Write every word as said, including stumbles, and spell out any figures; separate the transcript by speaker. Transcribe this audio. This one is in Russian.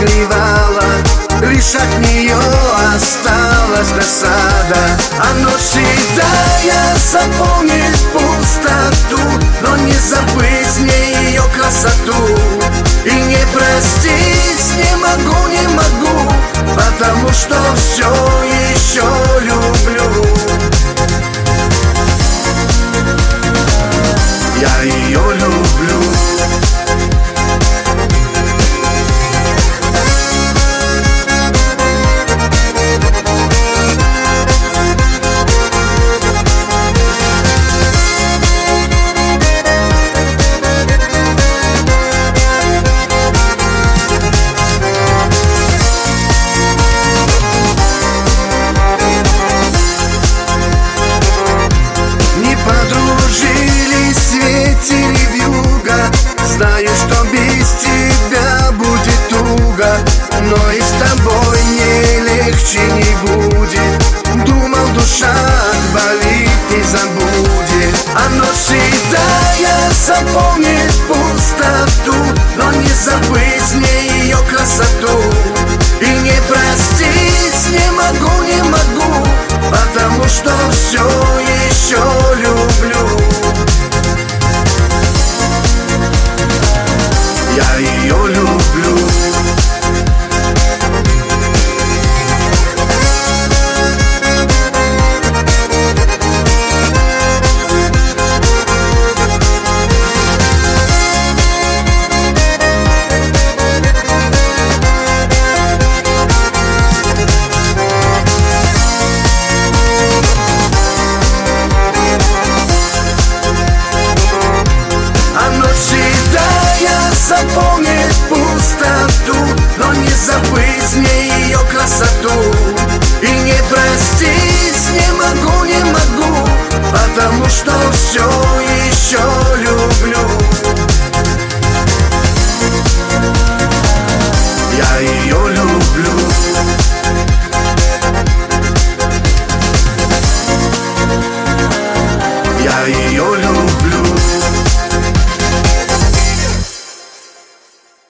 Speaker 1: заливала, лишь от нее осталась досада. А ночь седая заполнит пустоту, но не забыть мне ее красоту. И не простить не могу, не могу, потому что все еще люблю. Я ее люблю. Знаю, что без тебя будет туго, но и с тобой мне легче не будет. Думал, душа болит, не забудет. А ночь седая заполнит пустоту, но не забыть мне ее красоту. И не простить не могу, не могу, потому что все еще люблю. Я ее люблю. Заполнит пустоту, но не забыть мне ее красоту. И не простить не могу, не могу, потому что все